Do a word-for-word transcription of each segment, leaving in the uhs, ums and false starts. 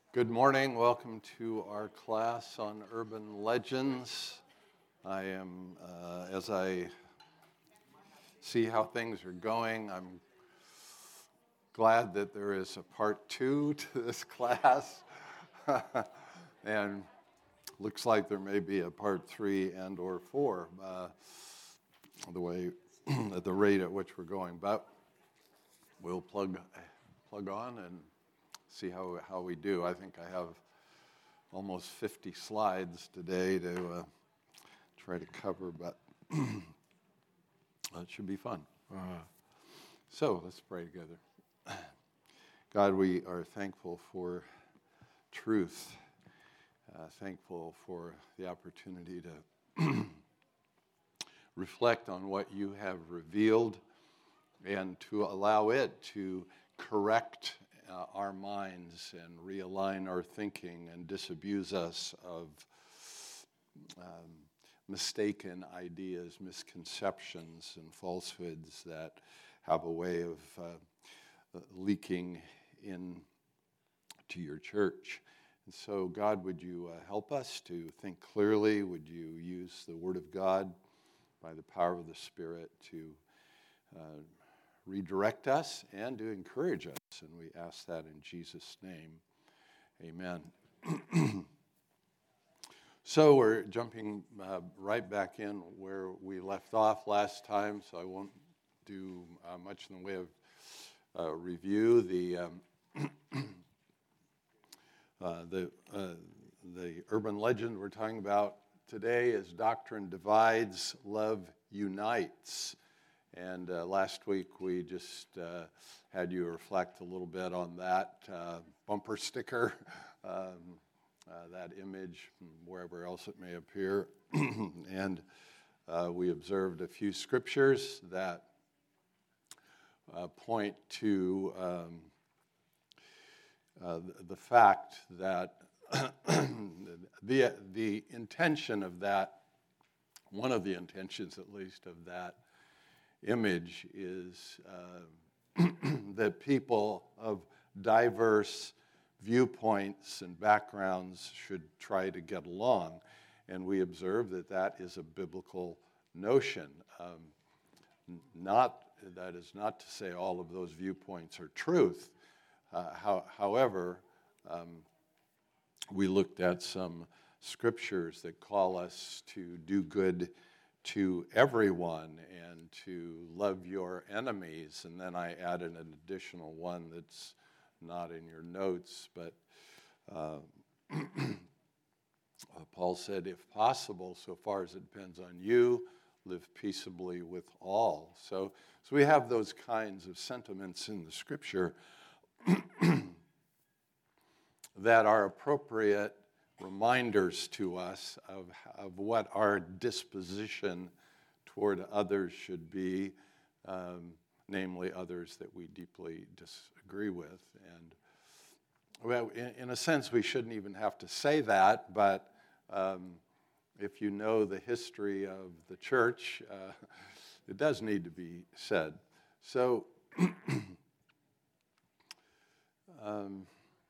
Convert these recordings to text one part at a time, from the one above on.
Good morning. Welcome to our class on urban legends. I am, uh, as I see how things are going, I'm glad that there is a part two to this class. And looks like there may be a part three and or four, uh, the way, at the rate at which we're going. But we'll plug, plug on and see how how we do. I think I have almost fifty slides today to uh, try to cover, but it should be fun. Uh, so let's pray together. God, we are thankful for truth, uh, thankful for the opportunity to reflect on what you have revealed and to allow it to correct Uh, our minds and realign our thinking and disabuse us of um, mistaken ideas, misconceptions, and falsehoods that have a way of uh, leaking in to your church. And so, God, would you uh, help us to think clearly? Would you use the Word of God by the power of the Spirit to uh, redirect us and to encourage us? And we ask that in Jesus' name. Amen. So we're jumping uh, right back in where we left off last time, so I won't do uh, much in the way of uh, review. The um, uh, the uh, the urban legend we're talking about today is Doctrine Divides, Love Unites. And uh, last week we just uh, had you reflect a little bit on that uh, bumper sticker, um, uh, that image, wherever else it may appear. and uh, we observed a few scriptures that uh, point to um, uh, the, the fact that the, the intention of that, one of the intentions at least of that image is uh, that people of diverse viewpoints and backgrounds should try to get along. And we observe that that is a biblical notion. Um, not, that is not to say all of those viewpoints are truth. Uh, how, however, um, we looked at some scriptures that call us to do good to everyone and to love your enemies. And then I added an additional one that's not in your notes, but uh, Paul said, if possible, so far as it depends on you, live peaceably with all. So, so we have those kinds of sentiments in the scripture that are appropriate reminders to us of, of what our disposition toward others should be, um, namely others that we deeply disagree with. And well, in, in a sense, we shouldn't even have to say that, but um, if you know the history of the church, uh, it does need to be said. So, um,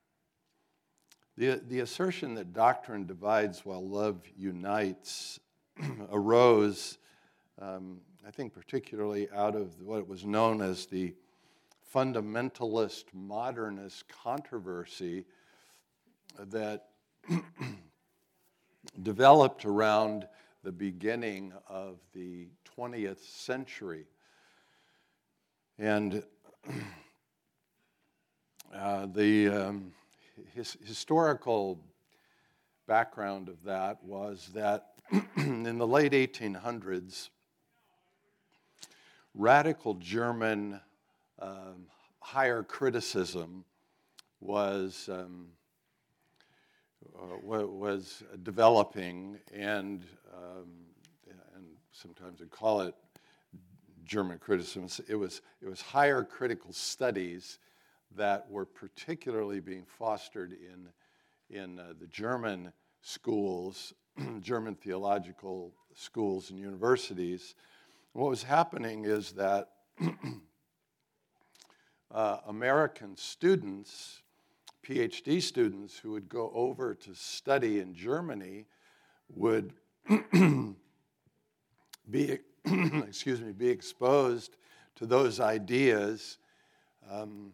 The, the assertion that doctrine divides while love unites arose, um, I think, particularly out of what was known as the fundamentalist modernist controversy that developed around the beginning of the twentieth century. And uh, the... Um, His historical background of that was that in the late eighteen hundreds, radical German um, higher criticism was um, uh, was developing, and um, and sometimes we call it German criticism. It was it was higher critical studies that were particularly being fostered in, in uh, the German schools, German theological schools and universities. And what was happening is that uh, American students, PhD students who would go over to study in Germany would be, excuse me, be exposed to those ideas, um,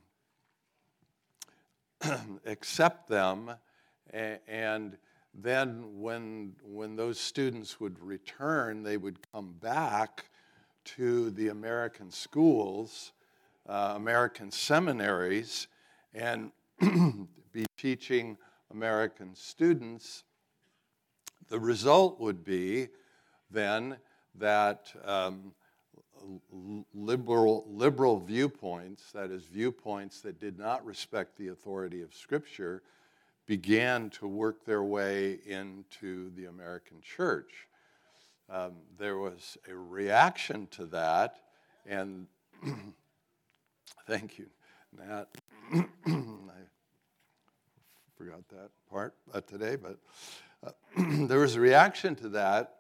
accept them, a- and then when, when those students would return, they would come back to the American schools, uh, American seminaries, and be teaching American students. The result would be then that um, liberal, liberal viewpoints, that is, viewpoints that did not respect the authority of Scripture, began to work their way into the American church. Um, there was a reaction to that, and thank you, Nat. I forgot that part uh, today, but uh, there was a reaction to that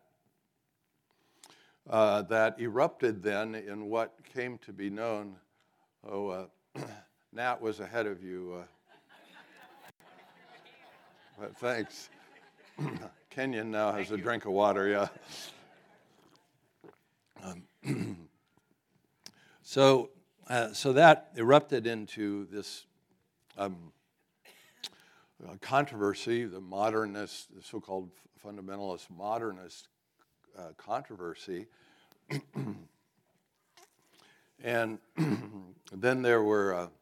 uh, that erupted then in what came to be known. Oh, uh, Nat was ahead of you. Uh, but thanks. Kenyon now has a drink of water, yeah. Um, so, uh, so that erupted into this um, uh, controversy, the modernist, the so-called fundamentalist modernist uh, controversy. And then there were, uh,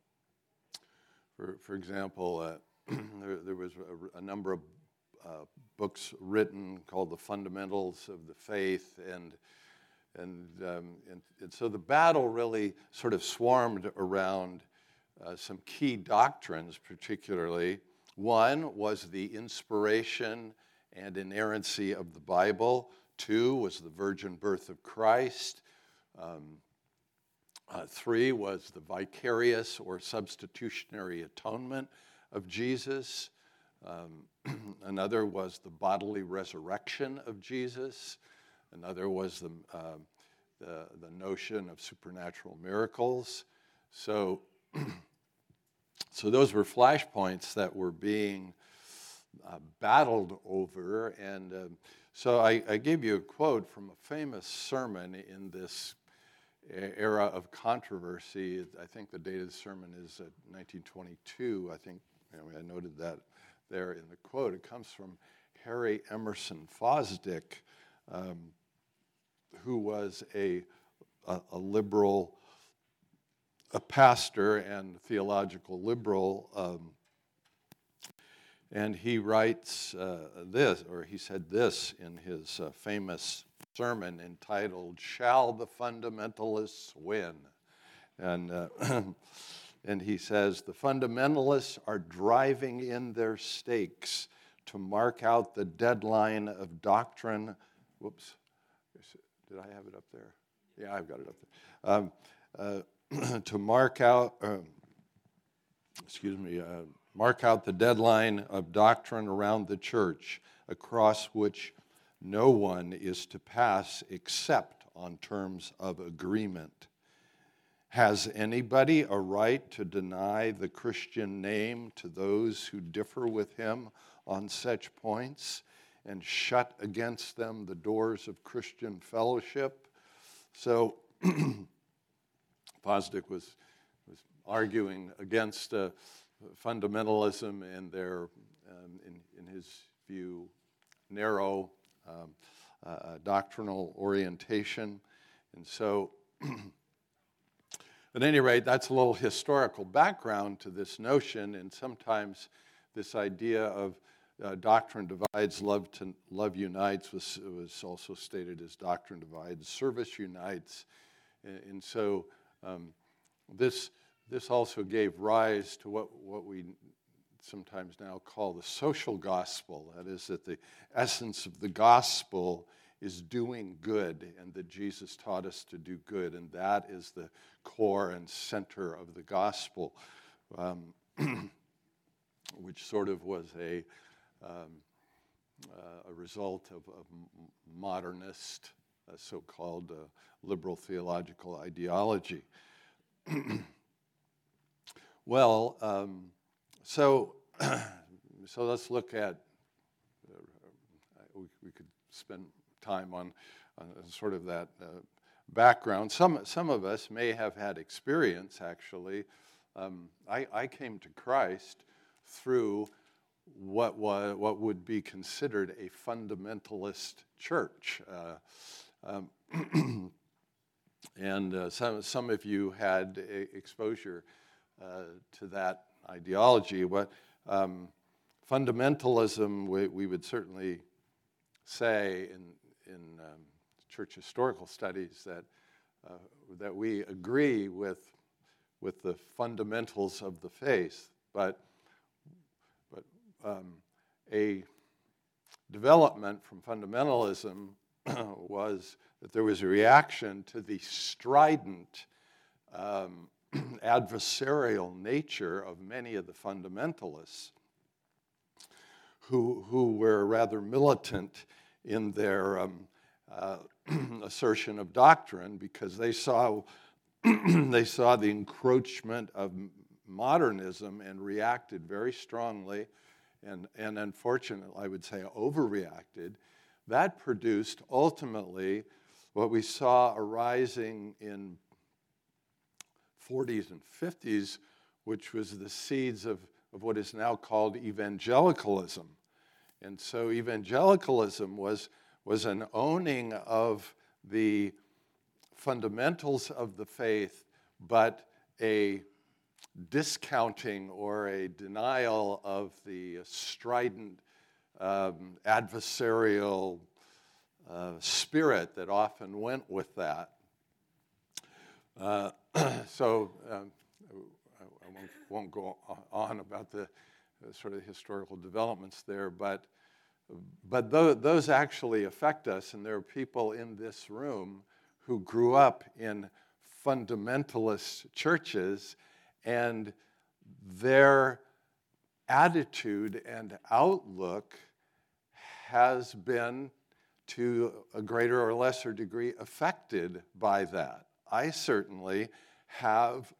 for, for example, uh, there, there was a, a number of uh, books written called The Fundamentals of the Faith, and And, um, and, and so the battle really sort of swarmed around uh, some key doctrines, particularly. One was the inspiration and inerrancy of the Bible. Two was the virgin birth of Christ. Um, uh, three was the vicarious or substitutionary atonement of Jesus. Um, another was the bodily resurrection of Jesus. Another was the, uh, the, the notion of supernatural miracles. So, so those were flashpoints that were being uh, battled over. And um, so I, I gave you a quote from a famous sermon in this era of controversy. I think the date of the sermon is uh, nineteen twenty-two. I think anyway, I noted that there in the quote. It comes from Harry Emerson Fosdick, um, who was a, a, a liberal, a pastor and theological liberal, um, and he writes uh, this, or he said this in his uh, famous sermon entitled, "Shall the Fundamentalists Win?" And, uh, and he says, "The fundamentalists are driving in their stakes to mark out the deadline of doctrine." Whoops. Did I have it up there? Yeah, I've got it up there. Um, uh, to mark out, um, excuse me, uh, mark out the deadline of doctrine around the church, across which no one is to pass except on terms of agreement. Has anybody a right to deny the Christian name to those who differ with him on such points, and shut against them the doors of Christian fellowship? So Fosdick was, was arguing against uh, fundamentalism and their, um, in, in his view, narrow um, uh, doctrinal orientation. And so, at any rate, that's a little historical background to this notion, and sometimes this idea of Uh, doctrine divides, love to love unites was was also stated as doctrine divides, service unites, and, and so um, this this also gave rise to what what we sometimes now call the social gospel. That is, that the essence of the gospel is doing good, and that Jesus taught us to do good, and that is the core and center of the gospel, um, which sort of was a Um, uh, a result of, of modernist, uh, so-called uh, liberal theological ideology. Well, um, so, so let's look at, uh, we, we could spend time on, on sort of that uh, background. Some, some of us may have had experience, actually. Um, I, I came to Christ through what, was, what would be considered a fundamentalist church. Uh, um, and uh, some, some of you had a, exposure uh, to that ideology. What um, fundamentalism, we, we would certainly say in, in um, church historical studies that, uh, that we agree with, with the fundamentals of the faith, but, but um, a development from fundamentalism was that there was a reaction to the strident um, adversarial nature of many of the fundamentalists who, who were rather militant in their um, uh, assertion of doctrine, because they saw, they saw the encroachment of modernism and reacted very strongly, and, and unfortunately, I would say, overreacted. That produced ultimately what we saw arising in forties and fifties, which was the seeds of, of what is now called evangelicalism. And so evangelicalism was, was an owning of the fundamentals of the faith, but a discounting or a denial of the strident um, adversarial uh, spirit that often went with that. Uh, so um, I, I won't, won't go on about the uh, sort of historical developments there, but but th- those actually affect us, and there are people in this room who grew up in fundamentalist churches, and their attitude and outlook has been, to a greater or lesser degree, affected by that. I certainly have,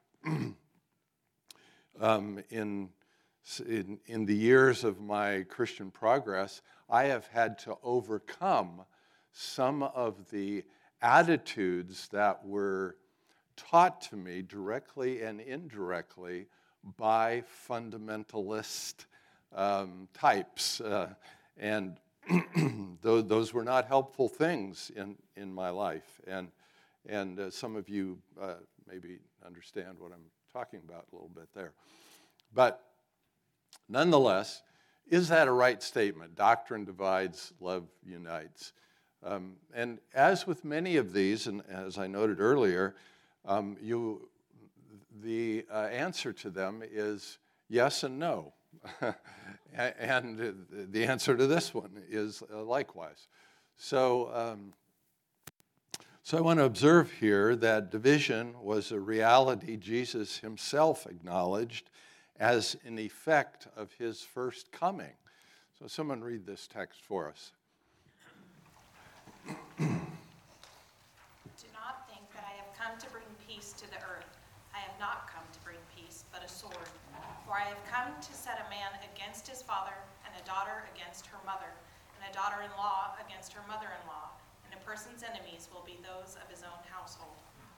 um, in, in, in the years of my Christian progress, I have had to overcome some of the attitudes that were taught to me directly and indirectly by fundamentalist um, types. Uh, and those, those were not helpful things in, in my life. And And uh, some of you uh, maybe understand what I'm talking about a little bit there. But nonetheless, is that a right statement? Doctrine divides, love unites. Um, and as with many of these, and as I noted earlier, um, you, the uh, answer to them is yes and no. And the answer to this one is uh, likewise. So, um, So I want to observe here that division was a reality Jesus himself acknowledged as an effect of his first coming. So someone read this text for us. Do not think that I have come to bring peace to the earth. I have not come to bring peace, but a sword. For I have come to set a man against his father, and a daughter against her mother, and a daughter-in-law against her mother-in-law. And a person's enemies will be those of his own household.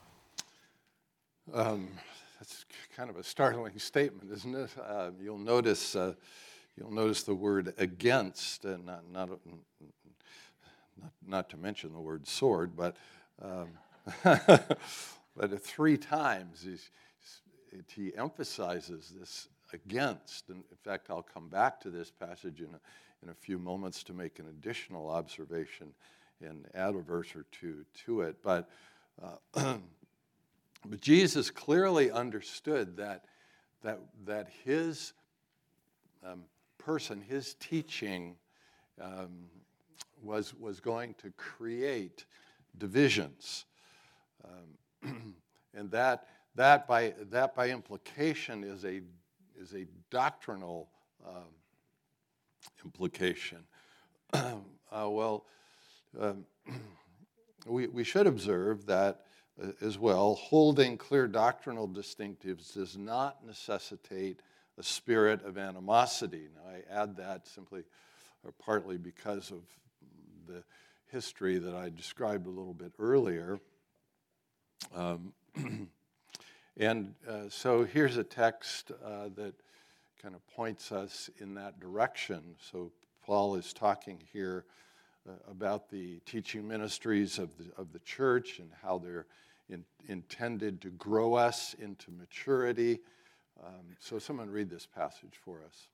Um, that's kind of a startling statement, isn't it? Uh, you'll notice uh, you'll notice the word against, and not not not, not to mention the word sword, but um, but three times he's, he emphasizes this against. And in fact, I'll come back to this passage in a, in a few moments to make an additional observation and add a verse or two to it. But, uh, but Jesus clearly understood that, that, that his um, person, his teaching um, was, was going to create divisions. Um, and that, that, by, that by implication is a, is a doctrinal um, implication. uh, well, Um, we, we should observe that uh, as well, holding clear doctrinal distinctives does not necessitate a spirit of animosity. Now, I add that simply or partly because of the history that I described a little bit earlier. Um, and uh, so here's a text uh, that kind of points us in that direction. So Paul is talking here uh, about the teaching ministries of the, of the church and how they're in, intended to grow us into maturity. Um, so someone read this passage for us.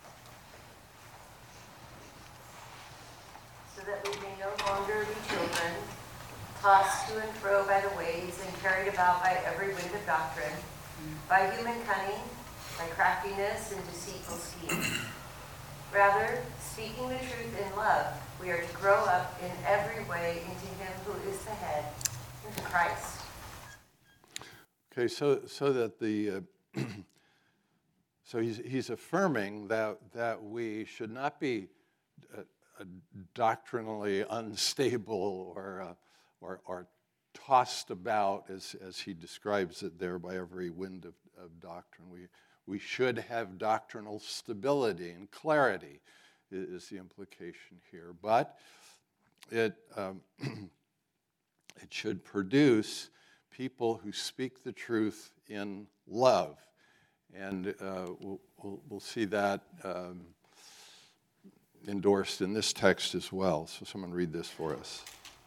So that we may no longer be children, tossed to and fro by the waves and carried about by every wind of doctrine, by human cunning, by craftiness and deceitful schemes. Rather, speaking the truth in love, we are to grow up in every way into him who is the head, into Christ. Okay, so so that the uh, so he's he's affirming that that we should not be uh, uh, doctrinally unstable or uh, or or tossed about as as he describes it there by every wind of, of doctrine. We we should have doctrinal stability and clarity is the implication here, but it um, it should produce people who speak the truth in love. And uh, we'll, we'll, we'll see that um, endorsed in this text as well. So someone read this for us.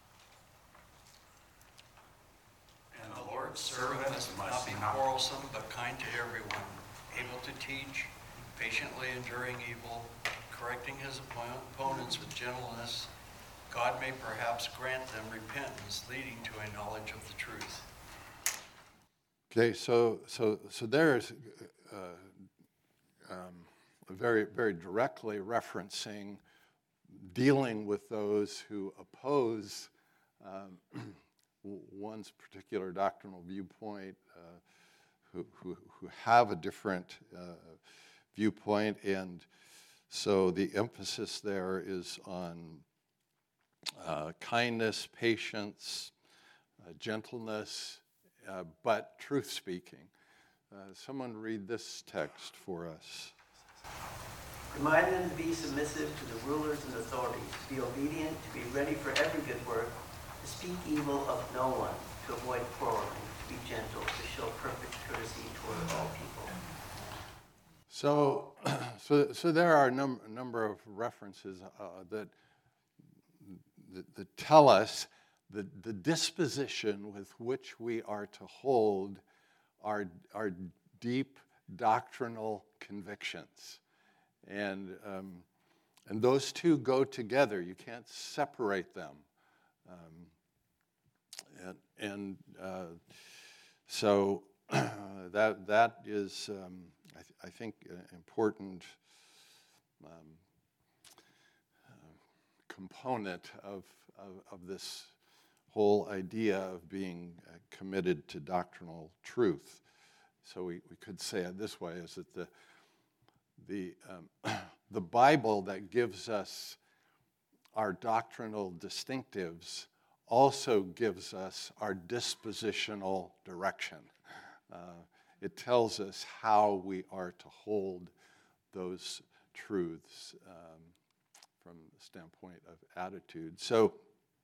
And the Lord's servant must not be quarrelsome, but kind to everyone, able to teach, patiently enduring evil, correcting his opponents with gentleness. God may perhaps grant them repentance, leading to a knowledge of the truth. Okay, so so so there's uh, um, very very directly referencing dealing with those who oppose um, one's particular doctrinal viewpoint, uh, who, who who have a different uh, viewpoint, and so the emphasis there is on uh, kindness, patience, uh, gentleness. Uh, but truth-speaking. Uh, someone read this text for us. Remind them to be submissive to the rulers and authorities, to be obedient, to be ready for every good work, to speak evil of no one, to avoid quarreling, to be gentle, to show perfect courtesy toward all people. So, so, so there are a num- number of references uh, that, that, that tell us The, the disposition with which we are to hold our, our deep doctrinal convictions. And, um, and those two go together. You can't separate them. Um, and and uh, so that, that is, um, I, th- I think, an important um, uh, component of, of, of this whole idea of being uh, committed to doctrinal truth. So we, we could say it this way, is that the, the, um, the Bible that gives us our doctrinal distinctives also gives us our dispositional direction. Uh, it tells us how we are to hold those truths um, from the standpoint of attitude. So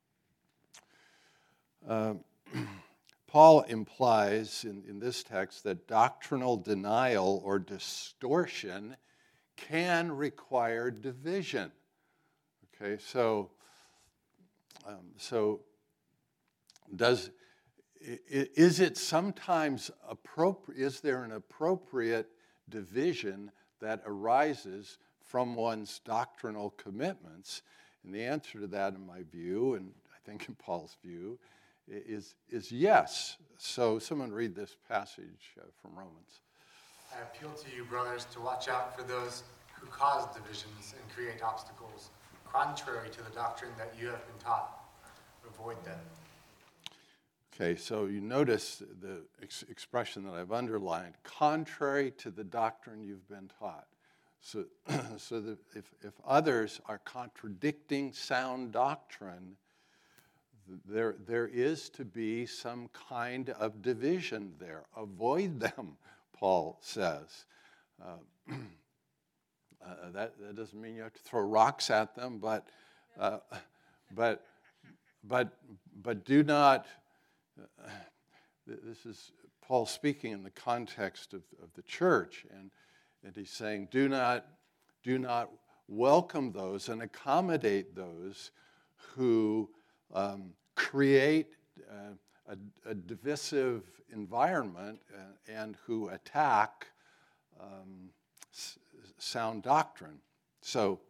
Um, Paul implies in, in this text that doctrinal denial or distortion can require division. Okay, so um, so does is it sometimes appropriate? Is there an appropriate division that arises from one's doctrinal commitments? And the answer to that, in my view, and I think in Paul's view, is is yes. So someone read this passage uh, from Romans. I appeal to you, brothers, to watch out for those who cause divisions and create obstacles, contrary to the doctrine that you have been taught. Avoid them. Okay, so you notice the ex- expression that I've underlined, contrary to the doctrine you've been taught. So, so that if, if others are contradicting sound doctrine, There, there is to be some kind of division there. Avoid them, Paul says. Uh, Uh, that, that doesn't mean you have to throw rocks at them, but, uh, but, but, but do not, uh, this is Paul speaking in the context of, of the church, and, and he's saying, do not, do not welcome those and accommodate those who um, create uh, a, a divisive environment and, and who attack um, sound doctrine. So,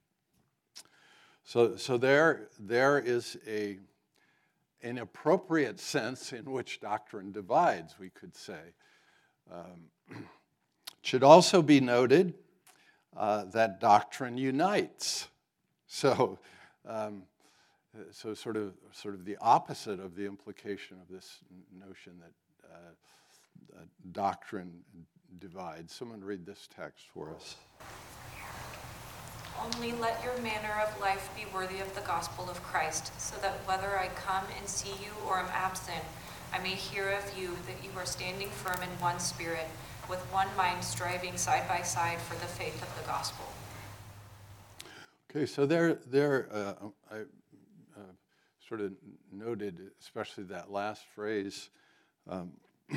so, so there, there is a, an appropriate sense in which doctrine divides, we could say. Um, it should also be noted uh, that doctrine unites. So, um, so sort of, sort of the opposite of the implication of this notion that uh, uh, doctrine divides. Someone read this text for us. Only let your manner of life be worthy of the gospel of Christ, so that whether I come and see you or am absent, I may hear of you that you are standing firm in one spirit, with one mind striving side by side for the faith of the gospel. Okay, so there, there uh, I uh, sort of noted, especially that last phrase, um,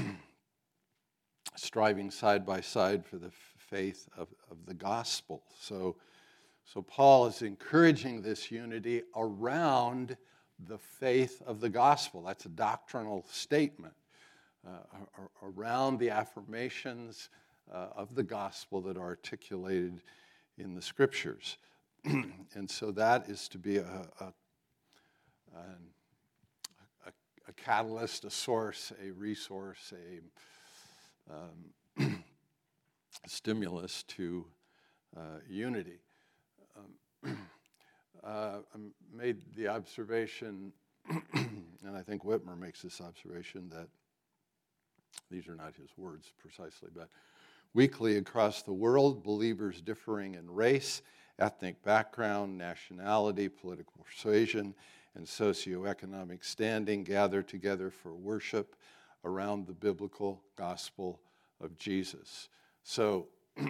striving side by side for the faith of, of the gospel. So, so Paul is encouraging this unity around the faith of the gospel. That's a doctrinal statement, uh, around the affirmations uh, of the gospel that are articulated in the scriptures. And so that is to be a, a, a, a catalyst, a source, a resource, a Um, stimulus to uh, unity. Um, uh, I made the observation, and I think Whitmer makes this observation, that these are not his words precisely, but weekly across the world, believers differing in race, ethnic background, nationality, political persuasion, and socioeconomic standing gather together for worship around the biblical gospel of Jesus. So,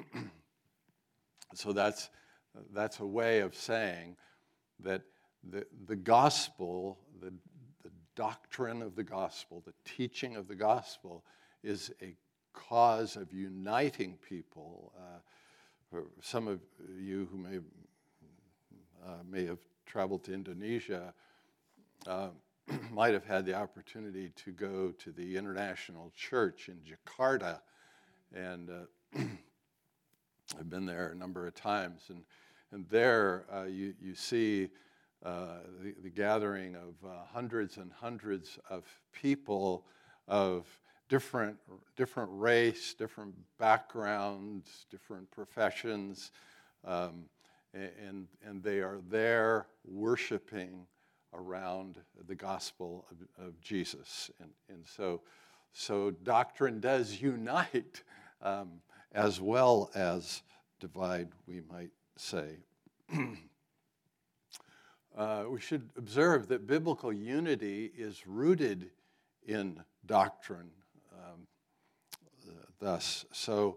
so that's, that's a way of saying that the, the gospel, the, the doctrine of the gospel, the teaching of the gospel is a cause of uniting people. Uh, for some of you who may, uh, may have traveled to Indonesia, uh, might have had the opportunity to go to the International Church in Jakarta, and uh, I've been there a number of times, and and there uh, you you see uh, the, the gathering of uh, hundreds and hundreds of people of different different race, different backgrounds, different professions, um, and and they are there worshiping around the gospel of, of Jesus. And, and so, so doctrine does unite um, as well as divide, we might say. uh, we should observe that biblical unity is rooted in doctrine. Um, uh, thus, so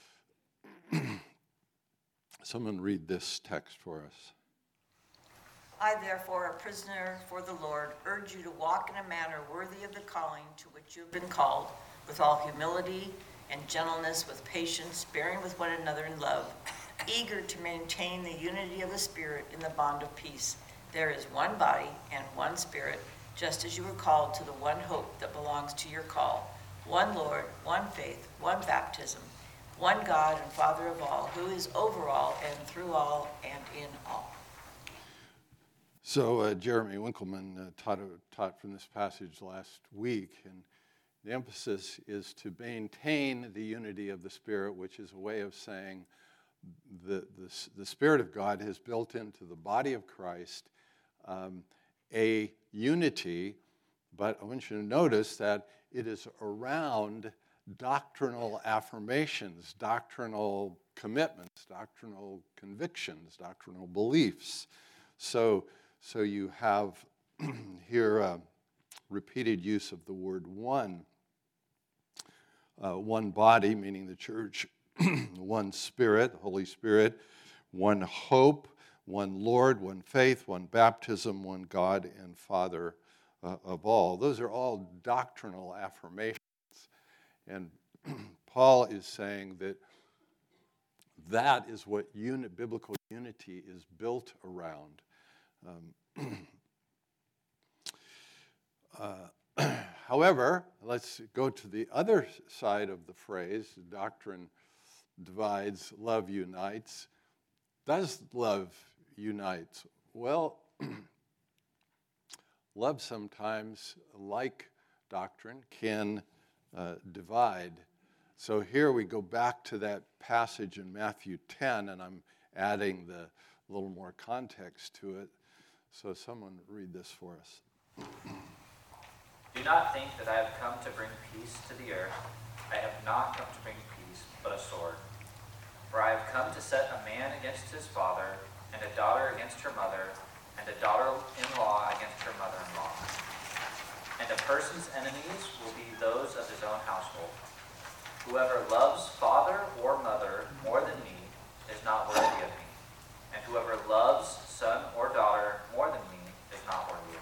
someone read this text for us. I, therefore, a prisoner for the Lord, urge you to walk in a manner worthy of the calling to which you have been called, with all humility and gentleness, with patience, bearing with one another in love, eager to maintain the unity of the Spirit in the bond of peace. There is one body and one Spirit, just as you were called to the one hope that belongs to your call, one Lord, one faith, one baptism, one God and Father of all, who is over all and through all and in all. So uh, Jeremy Winkleman uh, taught, taught from this passage last week, and the emphasis is to maintain the unity of the Spirit, which is a way of saying the, the, the Spirit of God has built into the body of Christ um, a unity, but I want you to notice that it is around doctrinal affirmations, doctrinal commitments, doctrinal convictions, doctrinal beliefs. So So you have here a repeated use of the word one. Uh, one body, meaning the church, one Spirit, Holy Spirit, one hope, one Lord, one faith, one baptism, one God and Father uh, of all. Those are all doctrinal affirmations. And Paul is saying that that is what uni- biblical unity is built around. Um, uh, however, let's go to the other side of the phrase, doctrine divides, love unites. Does love unite? Well, love sometimes, like doctrine, can uh, divide. So here we go back to that passage in Matthew ten, and I'm adding the little more context to it. So someone read this for us. Do not think that I have come to bring peace to the earth. I have not come to bring peace, but a sword. For I have come to set a man against his father, and a daughter against her mother, and a daughter-in-law against her mother-in-law. And a person's enemies will be those of his own household. Whoever loves father or mother more than me is not worthy of me, and whoever loves son or daughter more than me is not worthy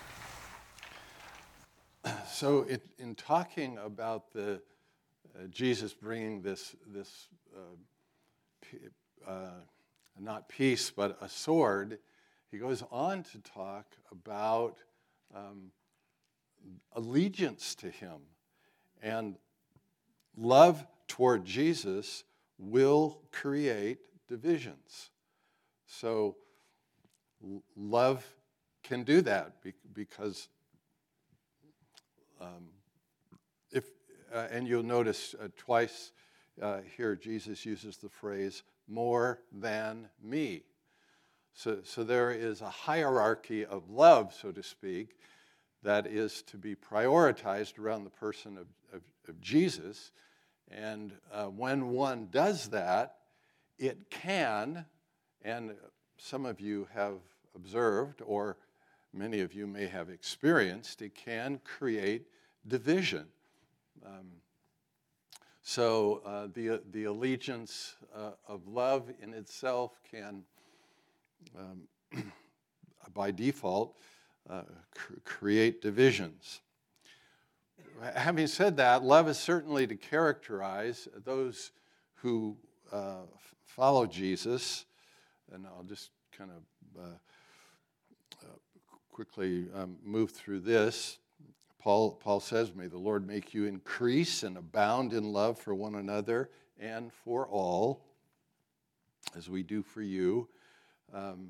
of me. So it, in talking about the uh, Jesus bringing this, this uh, p- uh, not peace, but a sword, he goes on to talk about um, allegiance to him. And love toward Jesus will create divisions. So l- love can do that be- because um, if uh, and you'll notice uh, twice uh, here Jesus uses the phrase more than me. So, so there is a hierarchy of love, so to speak, that is to be prioritized around the person of, of, of Jesus. And uh, when one does that, it can, and some of you have observed, or many of you may have experienced, it can create division. Um, so uh, the, the allegiance uh, of love in itself can, um, by default, uh, cr- create divisions. Having said that, love is certainly to characterize those who uh, f- follow Jesus, and I'll just kind of uh, uh, quickly um, move through this. Paul, Paul says, may the Lord make you increase and abound in love for one another and for all, as we do for you. Um,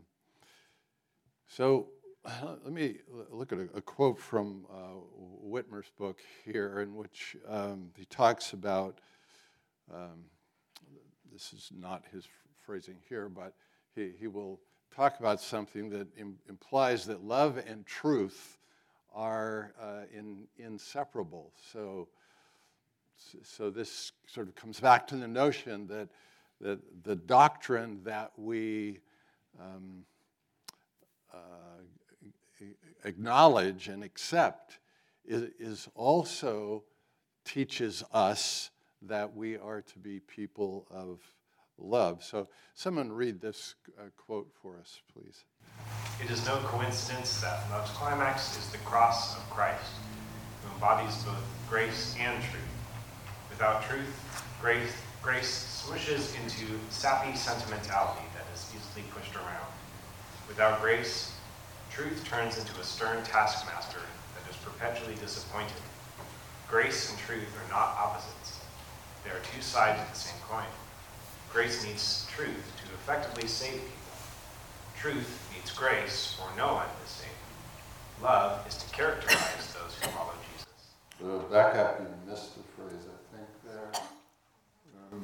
so uh, let me look at a, a quote from uh, Whitmer's book here, in which um, he talks about, um, this is not his phrasing here, but he, he will talk about something that im- implies that love and truth are uh, in, inseparable. So, so this sort of comes back to the notion that, that the doctrine that we um, uh, acknowledge and accept is, is also teaches us that we are to be people of love. So someone read this uh, quote for us, please. It is no coincidence that love's climax is the cross of Christ, who embodies both grace and truth. Without truth, grace, grace swishes into sappy sentimentality that is easily pushed around. Without grace, truth turns into a stern taskmaster that is perpetually disappointed. Grace and truth are not opposites. They are two sides of the same coin. Grace needs truth to effectively save people. Truth needs grace, or no one is saved. Love is to characterize those who follow Jesus. So back up, you missed the phrase, I think, there. Um,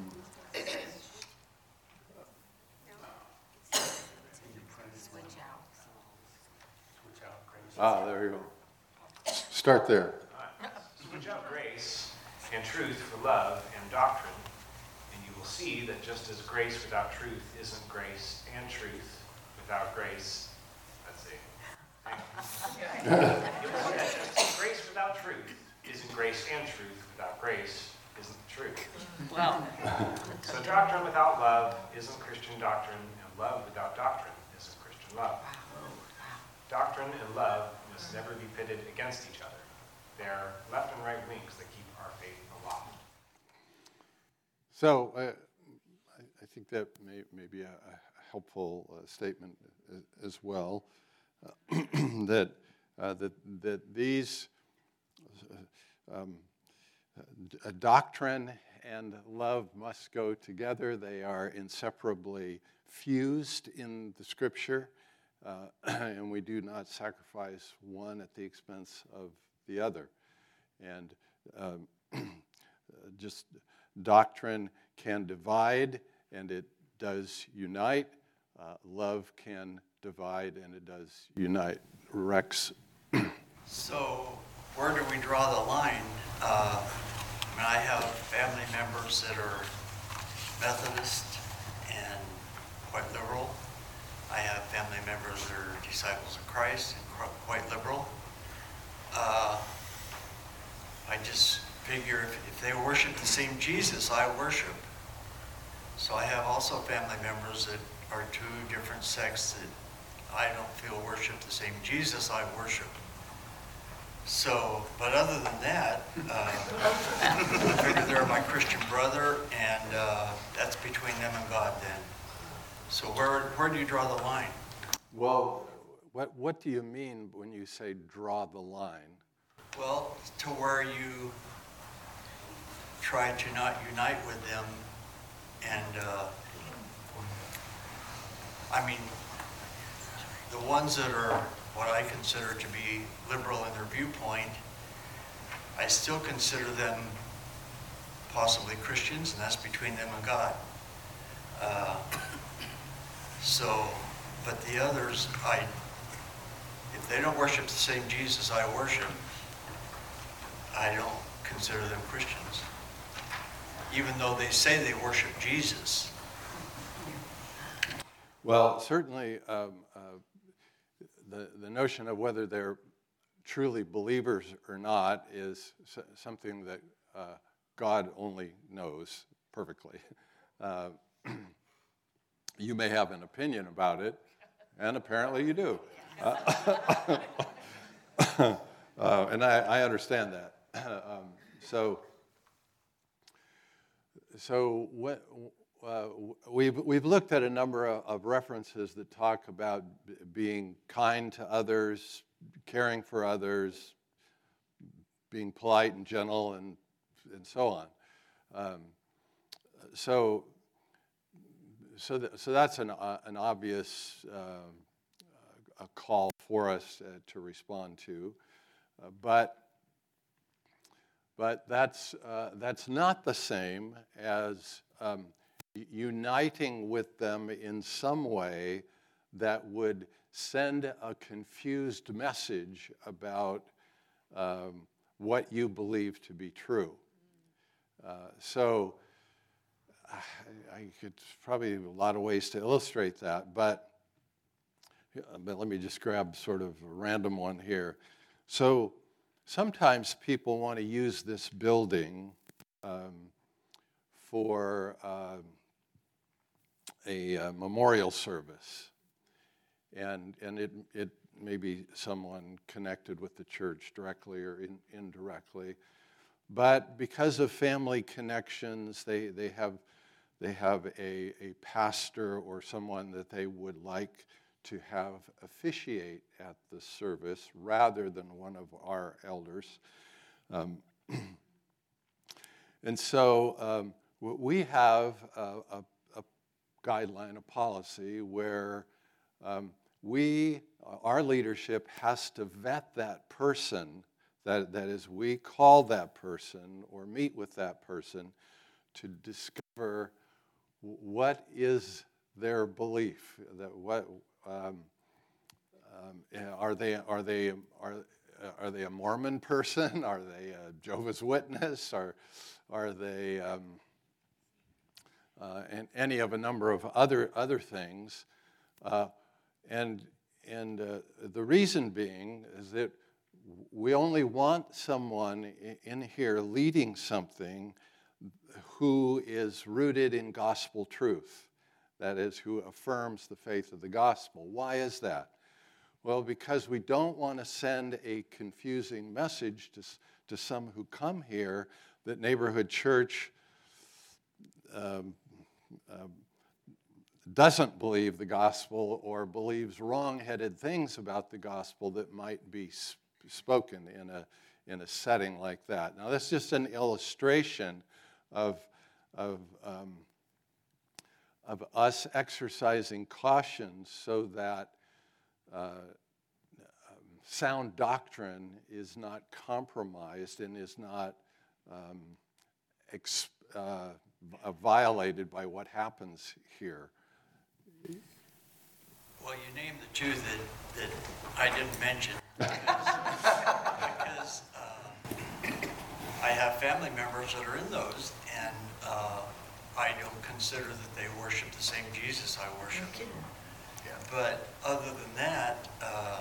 Switch out. ah, there you go. Start there. Right. Switch out grace and truth for love and doctrine, and you will see that just as grace without truth isn't grace and truth without grace, let's see. Hang on. You'll see that just as grace without truth isn't grace and truth without grace, isn't true. Wow. So doctrine without love isn't Christian doctrine, and love without doctrine isn't Christian love. Doctrine and love must never be pitted against each other. They're left and right wings that keep our faith aloft. So uh, I, I think that may, may be a, a helpful uh, statement as well, uh, that, uh, that, that these uh, um, uh, doctrine and love must go together. They are inseparably fused in the Scripture, uh, and we do not sacrifice one at the expense of the other. And um, just doctrine can divide, and it does unite. Uh, love can divide, and it does unite. Rex? So where do we draw the line? Uh, I mean, I have family members that are Methodist and quite liberal. I have family members that are disciples of Christ and quite liberal. Uh, I just figure if, if they worship the same Jesus I worship. So I have also family members that are two different sects that I don't feel worship the same Jesus I worship. So, but other than that, uh, I figure they're my Christian brother, and uh, that's between them and God then. So where where do you draw the line? Well, what, what do you mean when you say draw the line? Well, to where you try to not unite with them, and uh, I mean, the ones that are what I consider to be liberal in their viewpoint, I still consider them possibly Christians, and that's between them and God. Uh, so, but the others, I, if they don't worship the same Jesus I worship, I don't consider them Christians, even though they say they worship Jesus. Well, certainly um, uh, the, the notion of whether they're truly believers or not is s- something that uh, God only knows perfectly. Uh, you may have an opinion about it, and apparently you do. Uh, uh, and I, I understand that. um, so, so what? Uh, we've, we've looked at a number of, of references that talk about b- being kind to others, caring for others, being polite and gentle, and, and so on. Um, so so, th- so that's an, uh, an obvious uh, a call for us uh, to respond to. Uh, but but that's, uh, that's not the same as um, uniting with them in some way that would send a confused message about um, what you believe to be true. Uh, so I, I could probably a lot of ways to illustrate that, but, but let me just grab sort of a random one here. So sometimes people want to use this building um, for uh, a, a memorial service. And, and it, it may be someone connected with the church directly or in, indirectly. But because of family connections, they, they have, they have a, a pastor or someone that they would like to have officiate at the service rather than one of our elders. Um, and so um, we have a, a, a guideline, a policy where um, we, our leadership has to vet that person, that, that is, we call that person or meet with that person to discover what is their belief, that what um, um, are they are they are are they a Mormon person? Are they a Jehovah's Witness? Are are they um, uh, and any of a number of other other things? Uh, and and uh, the reason being is that we only want someone in here leading something who is rooted in gospel truth. That is, who affirms the faith of the gospel. Why is that? Well, because we don't want to send a confusing message to, to some who come here that Neighborhood Church um, uh, doesn't believe the gospel or believes wrong-headed things about the gospel that might be sp- spoken in a, in a setting like that. Now, that's just an illustration of, of, um, of us exercising caution so that uh, um, sound doctrine is not compromised and is not um, ex- uh, violated by what happens here. Well, you named the two that, that I didn't mention because, because uh, I have family members that are in those, and uh, I don't consider that they worship the same Jesus I worship. No kidding. Yeah. But other than that, uh,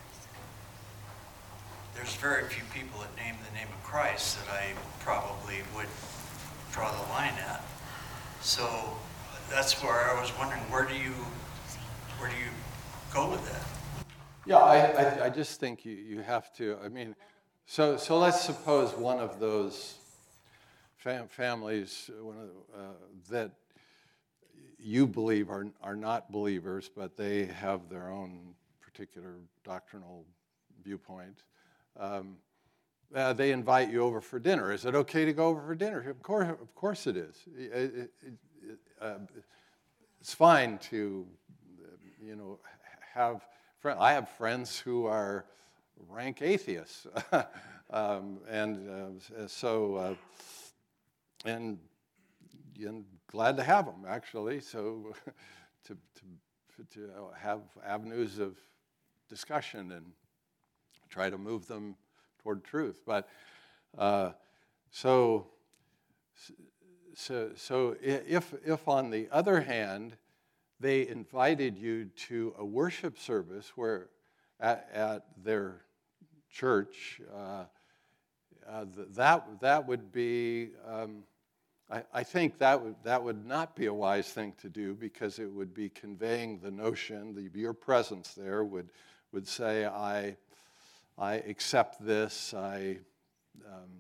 there's very few people that name the name of Christ that I probably would draw the line at. So that's where I was wondering, where do you, where do you go with that? Yeah, I, I, I just think you, you have to, I mean, so so let's suppose one of those fam- families one of, uh, that you believe are, are not believers, but they have their own particular doctrinal viewpoint. Um, uh, they invite you over for dinner. Is it okay to go over for dinner? Of course, of course it is. It, it, it, uh, it's fine to, you know, have friends. I have friends who are rank atheists, um, and uh, so uh, and, and glad to have them actually. So to to to have avenues of discussion and try to move them toward truth. But uh, so so so if if on the other hand they invited you to a worship service where at, at their church, uh, uh, that that would be. Um, I, I think that would that would not be a wise thing to do because it would be conveying the notion that your presence there would would say I I accept this, I um,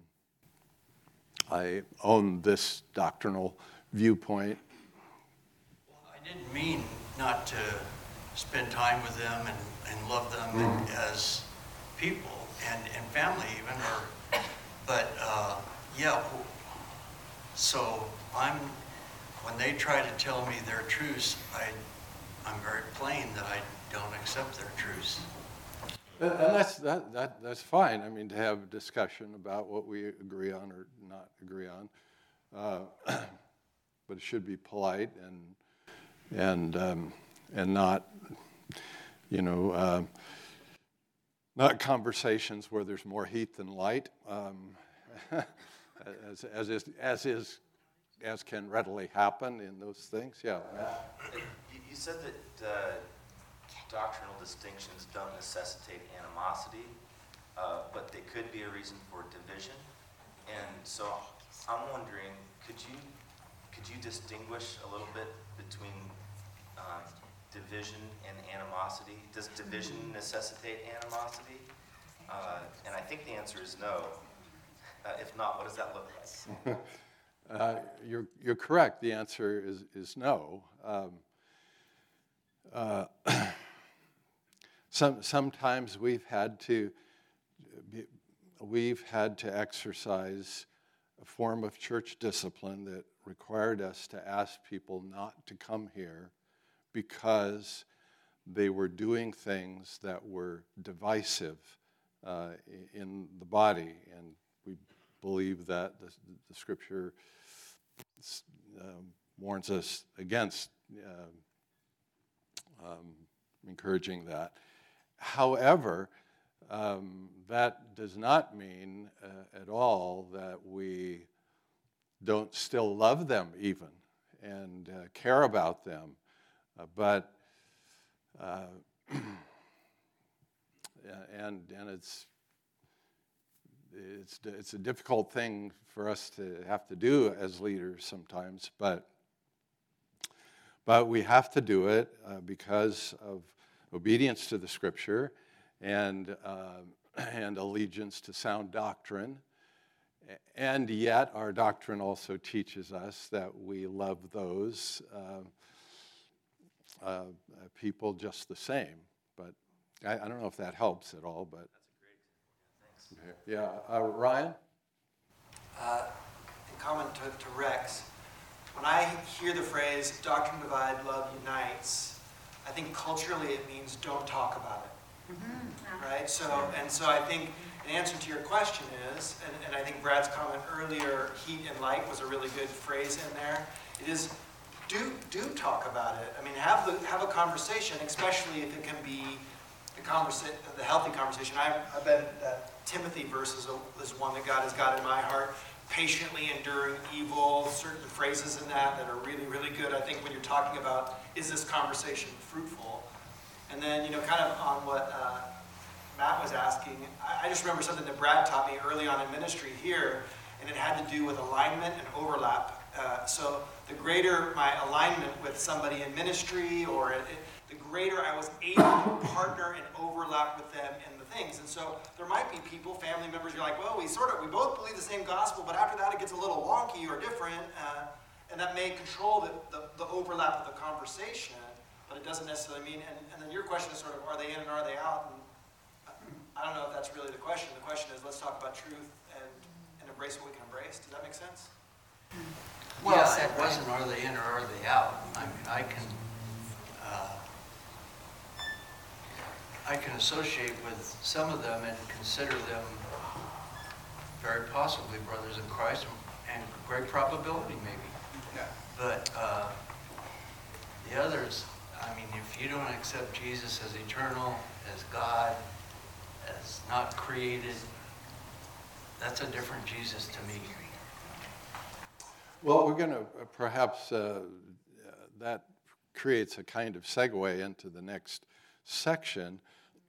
I own this doctrinal viewpoint. Well, I didn't mean not to spend time with them and, and love them mm-hmm. as people and, and family even, or but uh, yeah. So I'm, when they try to tell me their truths, I, I'm very plain that I don't accept their truths. And that's that, that that's fine. I mean, to have a discussion about what we agree on or not agree on, uh, but it should be polite and and um, and not, you know, uh, not conversations where there's more heat than light. Um, As, as is as is as can readily happen in those things, yeah. You, you said that uh, doctrinal distinctions don't necessitate animosity, uh, but they could be a reason for division. And so I'm wondering, could you could you distinguish a little bit between um, division and animosity? Does division necessitate animosity? Uh, and I think the answer is no. Uh, if not, what does that look like? uh, you're you're correct. The answer is is no. Um, uh, some sometimes we've had to be, we've had to exercise a form of church discipline that required us to ask people not to come here because they were doing things that were divisive uh, in the body. And we believe that the, the Scripture um, warns us against uh, um, encouraging that. However, um, that does not mean uh, at all that we don't still love them even and uh, care about them. Uh, but uh, and and it's it's, it's a difficult thing for us to have to do as leaders sometimes, but, but we have to do it uh, because of obedience to the Scripture and, uh, and allegiance to sound doctrine. And yet, our doctrine also teaches us that we love those uh, uh, people just the same. But I, I don't know if that helps at all. But That's a great example. Yeah, thanks. yeah, uh, Ryan. Uh, in comment to, to Rex, when I hear the phrase "doctrine divide, love unites," I think culturally it means don't talk about it. Mm-hmm. Right. So, and so I think. The answer to your question is, and, and I think Brad's comment earlier, heat and light was a really good phrase in there. It is, do do talk about it. I mean, have the have a conversation, especially if it can be the conversa- the healthy conversation. I've, I've been that Timothy verse is, a, is one that God has got in my heart. Patiently enduring evil, certain phrases in that that are really really good. I think when you're talking about is this conversation fruitful, and then you know kind of on what. Uh, Matt was asking, I just remember something that Brad taught me early on in ministry here, and it had to do with alignment and overlap. Uh, so the greater my alignment with somebody in ministry, or it, it, the greater I was able to partner and overlap with them in the things. And so there might be people, family members, you're like, well, we sort of, we both believe the same gospel, but after that it gets a little wonky or different, uh, and that may control the, the, the overlap of the conversation, but it doesn't necessarily mean, and, and then your question is sort of, are they in and are they out? And, I don't know if that's really the question. The question is, let's talk about truth and, and embrace what we can embrace. Does that make sense? Well, yeah, it wasn't are they in or are they out. I mean, I can, uh, I can associate with some of them and consider them very possibly brothers in Christ, and great probability maybe. Yeah. But uh, the others, I mean, if you don't accept Jesus as eternal, as God, as not created, that's a different Jesus to me. Well, we're going to uh, perhaps, uh, uh, that creates a kind of segue into the next section,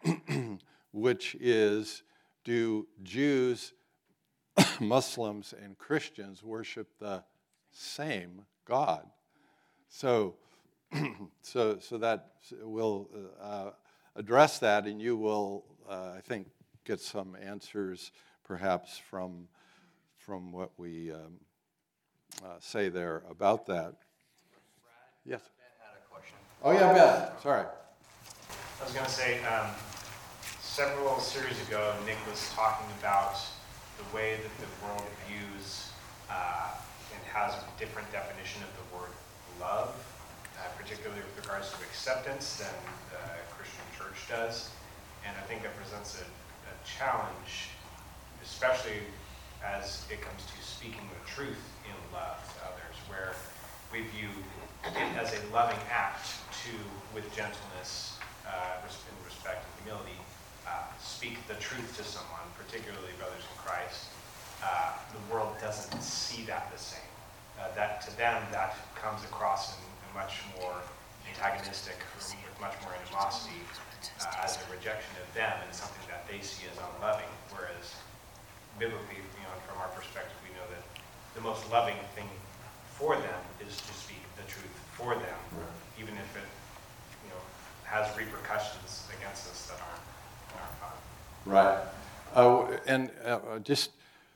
which is, do Jews, Muslims, and Christians worship the same God? So, so, so that will uh, address that, and you will, uh, I think, get some answers perhaps from from what we um, uh, say there about that. Yes. Ben had a question. Oh yeah, Ben. Sorry. I was going to say, um, several series ago, Nick was talking about the way that the world views uh, and has a different definition of the word love, uh, particularly with regards to acceptance than the Christian church does. And I think that presents a, a challenge, especially as it comes to speaking the truth in love to others, where we view it as a loving act to, with gentleness, uh, in respect and humility, uh, speak the truth to someone, particularly brothers in Christ. Uh, the world doesn't see that the same. Uh, that to them, that comes across in a much more antagonistic, with much more animosity, uh, as a rejection of them and something that they see as unloving. Whereas biblically, you know, from our perspective, we know that the most loving thing for them is to speak the truth for them, right, even if it, you know, has repercussions against us that aren't, aren't fun. Right. Uh, and uh, just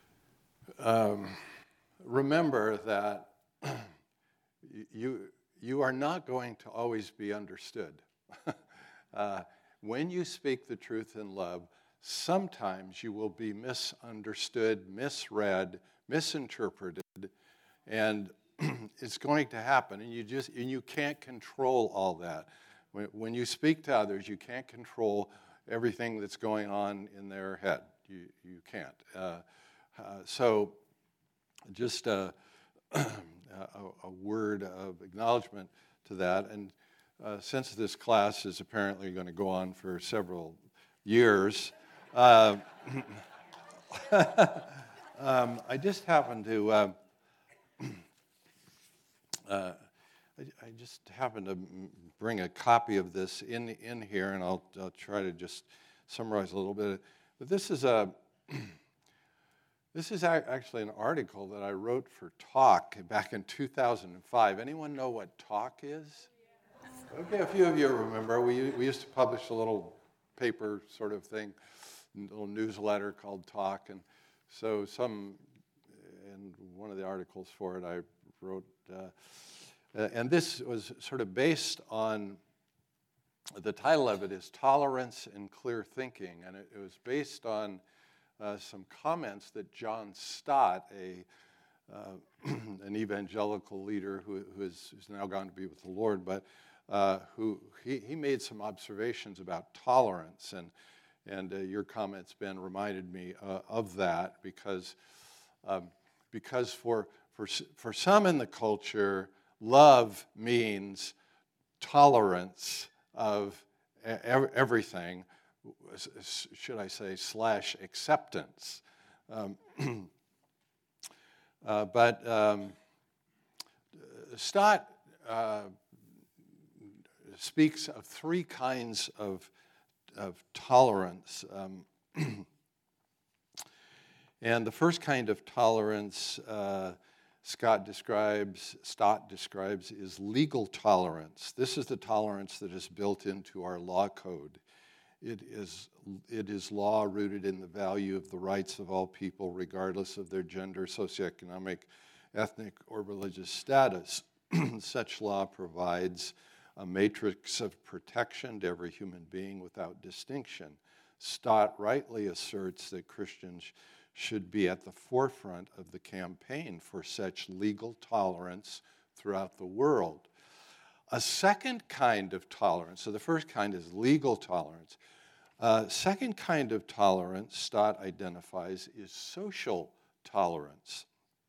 um, remember that you you are not going to always be understood. uh, when you speak the truth in love, sometimes you will be misunderstood, misread, misinterpreted, and it's going to happen. And you just and you can't control all that. When, when you speak to others, you can't control everything that's going on in their head. You you can't. Uh, uh, so, just a, a, a word of acknowledgement to that. And uh, since this class is apparently going to go on for several years, uh, um, I just happened to. Uh, uh, I, I just happened to bring a copy of this in in here, and I'll, I'll try to just summarize a little bit. But this is a This is ac- actually an article that I wrote for Talk back in two thousand five. Anyone know what Talk is? Okay, a few of you remember. We, we used to publish a little paper sort of thing, a little newsletter called Talk. And so some, in one of the articles for it, I wrote, uh, and this was sort of based on, the title of it is Tolerance and Clear Thinking. And it, it was based on uh, some comments that John Stott, a uh, an evangelical leader who, who is, who's now gone to be with the Lord, but Uh, who he, he made some observations about tolerance, and and uh, your comments, Ben, reminded me uh, of that because um, because for for for some in the culture, love means tolerance of e- everything, should I say, slash acceptance, um, uh, but um, Stott Uh, speaks of three kinds of, of tolerance. Um, and the first kind of tolerance uh, Scott describes, Stott describes, is legal tolerance. This is the tolerance that is built into our law code. It is, it is law rooted in the value of the rights of all people, regardless of their gender, socioeconomic, ethnic, or religious status. Such law provides a matrix of protection to every human being without distinction. Stott rightly asserts that Christians should be at the forefront of the campaign for such legal tolerance throughout the world. A second kind of tolerance, so the first kind is legal tolerance. Uh, second kind of tolerance Stott identifies is social tolerance.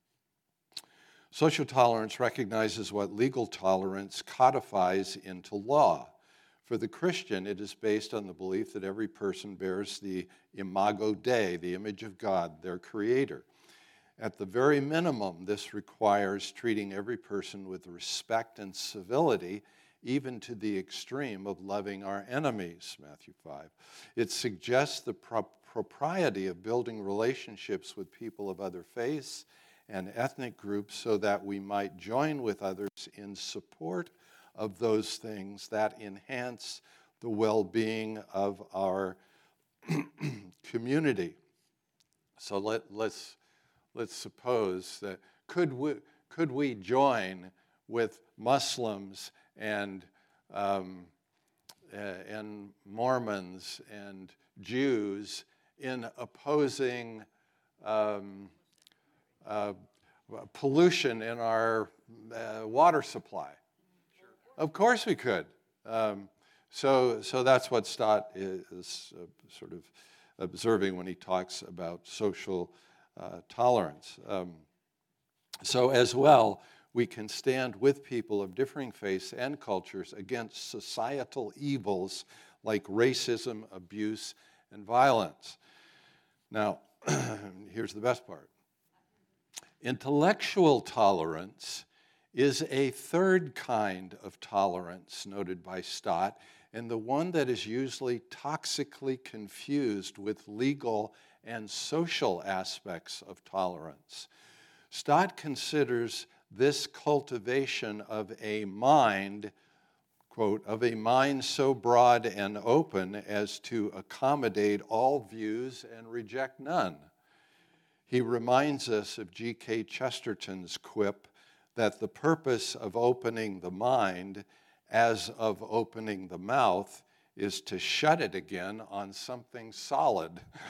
Social tolerance recognizes what legal tolerance codifies into law. For the Christian, it is based on the belief that every person bears the imago Dei, the image of God, their creator. At the very minimum, this requires treating every person with respect and civility, even to the extreme of loving our enemies, Matthew five. It suggests the pro- propriety of building relationships with people of other faiths and ethnic groups so that we might join with others in support of those things that enhance the well-being of our community. So let, let's, let's suppose that could we, could we join with Muslims and, um, uh, and Mormons and Jews in opposing um, Uh, pollution in our uh, water supply? Sure. Of course we could. Um, so, so that's what Stott is uh, sort of observing when he talks about social uh, tolerance. Um, so as well, we can stand with people of differing faiths and cultures against societal evils like racism, abuse, and violence. Now, here's the best part. Intellectual tolerance is a third kind of tolerance noted by Stott, and the one that is usually toxically confused with legal and social aspects of tolerance. Stott considers this cultivation of a mind, quote, of a mind so broad and open as to accommodate all views and reject none. He reminds us of G K Chesterton's quip that the purpose of opening the mind, as of opening the mouth, is to shut it again on something solid.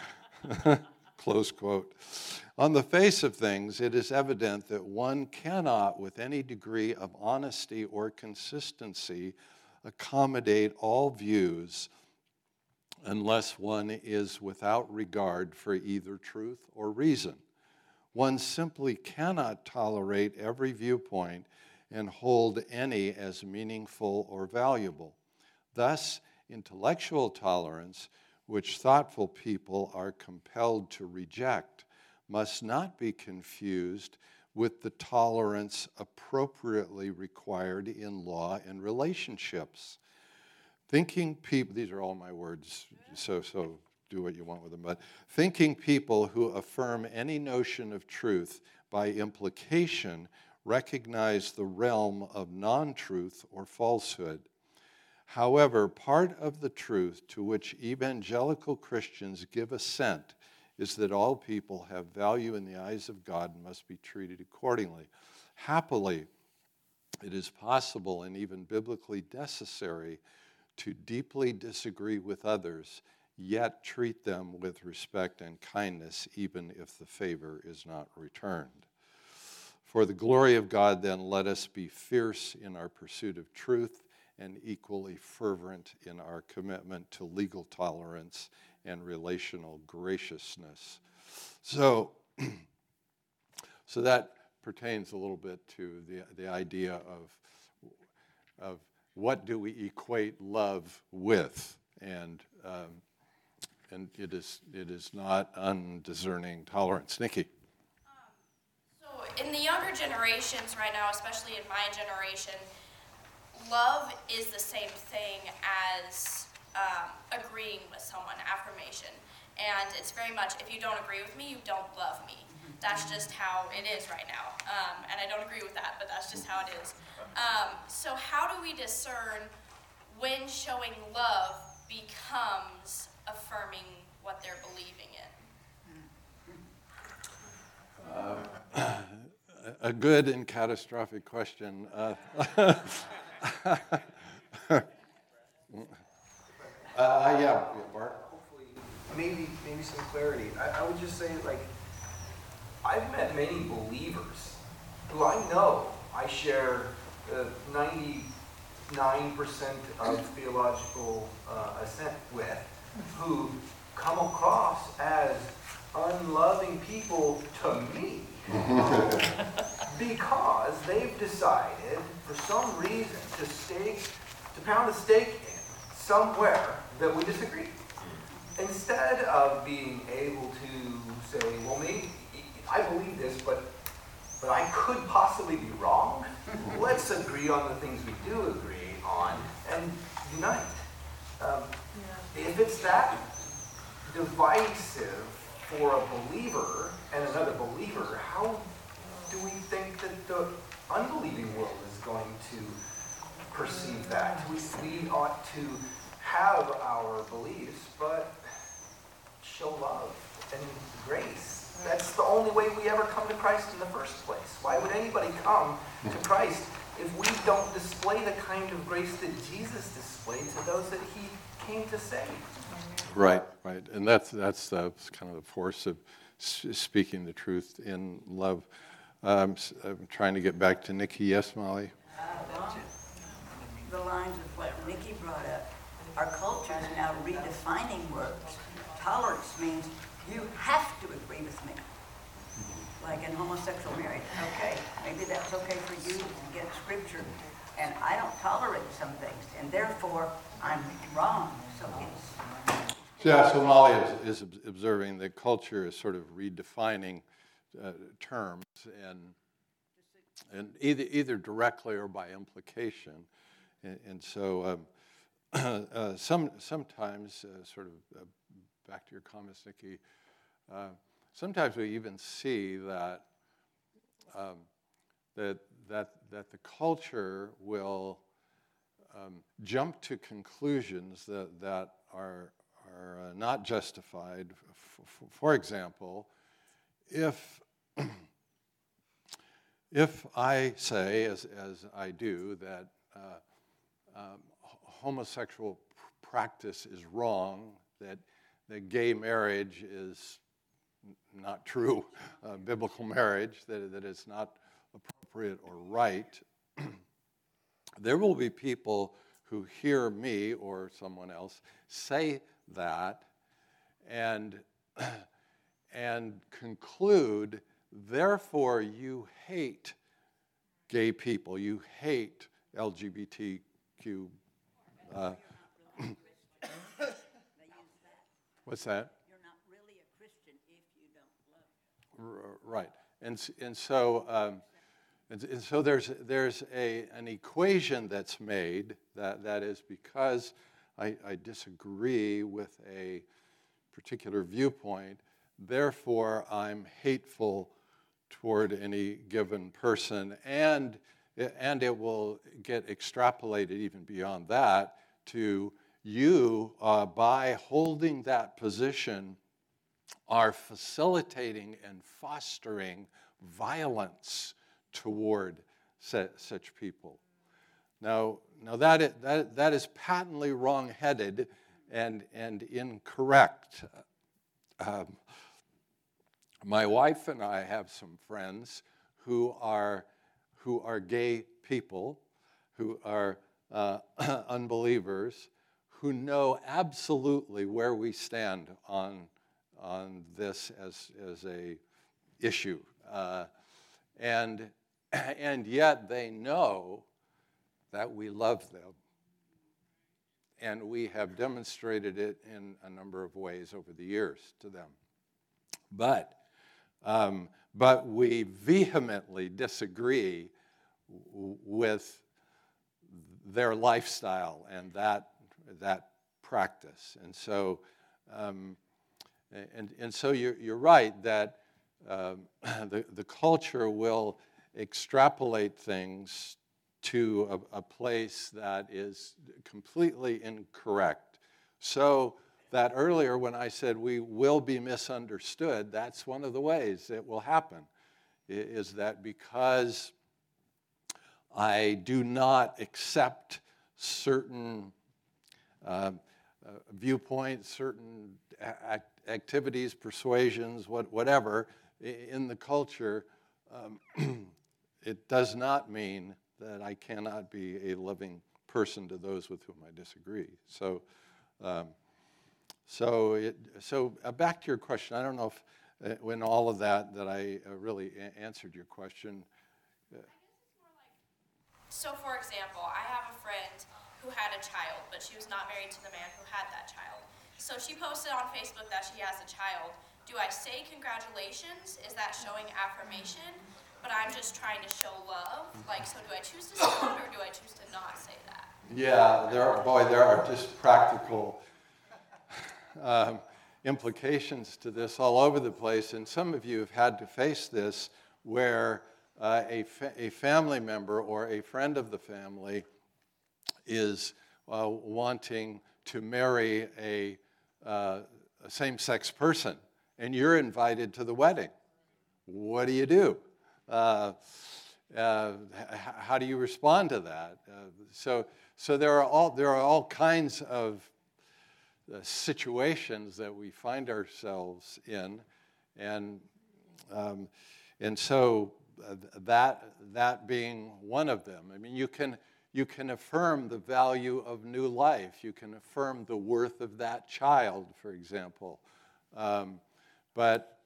Close quote. On the face of things, it is evident that one cannot, with any degree of honesty or consistency, accommodate all views unless one is without regard for either truth or reason. One simply cannot tolerate every viewpoint and hold any as meaningful or valuable. Thus, intellectual tolerance, which thoughtful people are compelled to reject, must not be confused with the tolerance appropriately required in law and relationships. Thinking people, these are all my words, so, so do what you want with them. But thinking people who affirm any notion of truth by implication recognize the realm of non-truth or falsehood. However, part of the truth to which evangelical Christians give assent is that all people have value in the eyes of God and must be treated accordingly. Happily, it is possible and even biblically necessary to deeply disagree with others, yet treat them with respect and kindness, even if the favor is not returned. For the glory of God, then, let us be fierce in our pursuit of truth and equally fervent in our commitment to legal tolerance and relational graciousness. So, so that pertains a little bit to the, the idea of, of what do we equate love with? And, um, and it is, it is not undiscerning tolerance. Nikki? In the younger generations right now, especially in my generation, love is the same thing as um, agreeing with someone, affirmation. And it's very much, if you don't agree with me, you don't love me. That's just how it is right now. Um, and I don't agree with that, but that's just how it is. Um, so how do we discern when showing love becomes affirming what they're believing in? Uh, a good and catastrophic question. Uh, uh, yeah, Bart? Hopefully, maybe, maybe some clarity. I, I would just say, like, I've met many believers who I know I share uh, ninety-nine percent of theological uh, assent with, who come across as unloving people to me because they've decided for some reason to stake, to pound a stake in somewhere that we disagree. Instead of being able to say, well, maybe I believe this, but but I could possibly be wrong. Let's agree on the things we do agree on and unite. Um, if it's that divisive for a believer and another believer, how do we think that the unbelieving world is going to perceive that? We, we ought to have our beliefs, but show love and grace. That's the only way we ever come to Christ in the first place. Why would anybody come to Christ if we don't display the kind of grace that Jesus displayed to those that he came to save? Right, right. And that's, that's uh, kind of the force of s- speaking the truth in love. Um, I'm trying to get back to Nikki. Yes, Molly? Along the lines of what Nikki brought up, our culture is now redefining words. Tolerance means you have to agree with me. Like in homosexual marriage, okay, maybe that's okay for you to get scripture, and I don't tolerate some things, and therefore I'm wrong. So it's Yeah, so Molly is, is observing that culture is sort of redefining uh, terms, and and either either directly or by implication, and, and so um, uh, some sometimes uh, sort of uh, back to your comments, Nikki. Uh, sometimes we even see that um, that that that the culture will um, jump to conclusions that that are are uh, not justified. F- f- for example, if if I say, as as I do, that uh, um, homosexual pr- practice is wrong, that that gay marriage is not true, uh, biblical marriage, that, that it's not appropriate or right, there will be people who hear me or someone else say that and, and conclude, therefore you hate gay people, you hate L G B T Q. Uh, what's that? Right, and and so um, and, and so there's there's a an equation that's made that that is because I, I disagree with a particular viewpoint, therefore I'm hateful toward any given person, and, and it will get extrapolated even beyond that to you, uh, by holding that position, are facilitating and fostering violence toward su- such people. Now, now that, is, that, that is patently wrong-headed and, and incorrect. Um, my wife and I have some friends who are, who are gay people, who are uh, unbelievers, who know absolutely where we stand on, on this as, as a issue. Uh, and, and yet they know that we love them. And we have demonstrated it in a number of ways over the years to them. But, um, but we vehemently disagree w- with their lifestyle and that, that practice. And so, um, and, and so you're, you're right that um, the, the culture will extrapolate things to a, a place that is completely incorrect. So that earlier when I said we will be misunderstood, that's one of the ways it will happen, is that because I do not accept certain uh, uh, viewpoints, certain act activities, persuasions, what, whatever, in the culture, um, it does not mean that I cannot be a loving person to those with whom I disagree. So, um, so, it, so uh, back to your question. I don't know if, uh, when all of that, that I uh, really a answered your question. Uh, So for example, I have a friend who had a child, but she was not married to the man who had that child. So she posted on Facebook that she has a child. Do I say congratulations? Is that showing affirmation? But I'm just trying to show love. Like, so do I choose to say that or do I choose to not say that? Yeah, there are, boy, there are just practical um, implications to this all over the place. And some of you have had to face this where uh, a, fa a family member or a friend of the family is uh, wanting to marry a, uh, a same-sex person, and you're invited to the wedding. What do you do? Uh, uh, how do you respond to that? Uh, so, so there are all there are all kinds of uh, situations that we find ourselves in, and um, and so uh, that that being one of them. I mean, you can you can affirm the value of new life. You can affirm the worth of that child, for example, um, but.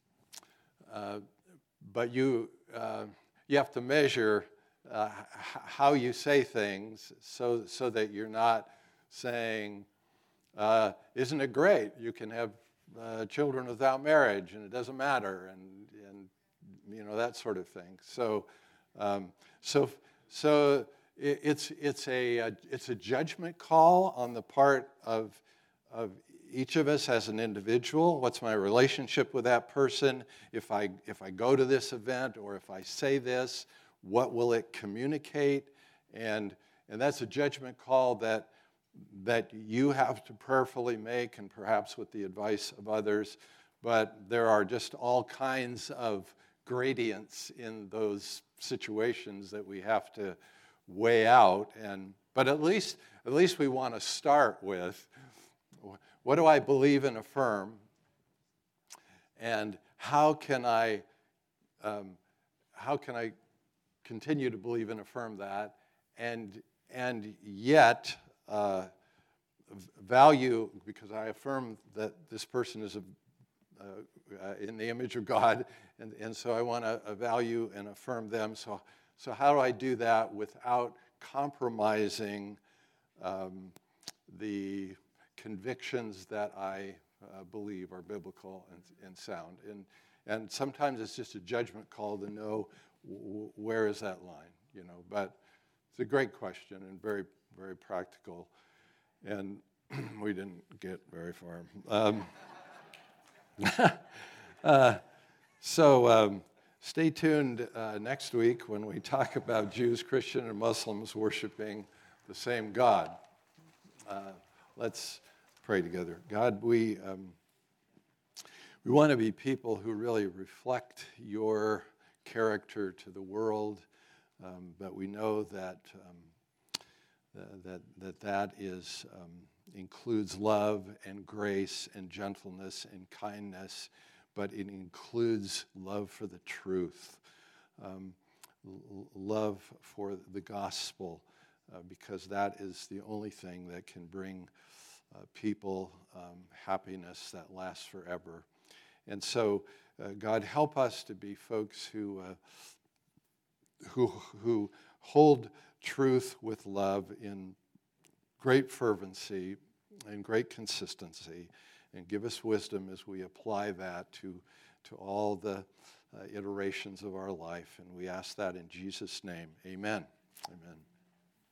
Uh, But you, uh, you have to measure uh, how you say things so, so that you're not saying, uh, isn't it great? You can have uh, children without marriage and it doesn't matter, and, and you know, that sort of thing. So, um, so, so it, it's, it's, a, it's a judgment call on the part of, of each of us as an individual. What's my relationship with that person? If I, if I go to this event or if I say this, what will it communicate? And, and that's a judgment call that, that you have to prayerfully make, and perhaps with the advice of others. But there are just all kinds of gradients in those situations that we have to weigh out. And, but at least, at least we want to start with, what do I believe and affirm, and how can I, um, how can I continue to believe and affirm that, and and yet uh, value, because I affirm that this person is a, uh, uh, in the image of God, and and so I want to value and affirm them. So so how do I do that without compromising um, the convictions that I uh, believe are biblical and, and sound? And, and sometimes it's just a judgment call to know w where is that line, you know. But it's a great question and very, very practical. And we didn't get very far. Um, uh, so um, stay tuned uh, next week when we talk about Jews, Christians, and Muslims worshiping the same God. Uh, let's pray together. God, we um, we want to be people who really reflect your character to the world, um, but we know that um, that that that is um, includes love and grace and gentleness and kindness, but it includes love for the truth, um, l- love for the gospel, uh, because that is the only thing that can bring uh, people um, happiness that lasts forever. And so, uh, God, help us to be folks who uh, who who hold truth with love in great fervency and great consistency, and give us wisdom as we apply that to to all the uh, iterations of our life. And we ask that in Jesus' name. Amen. Amen.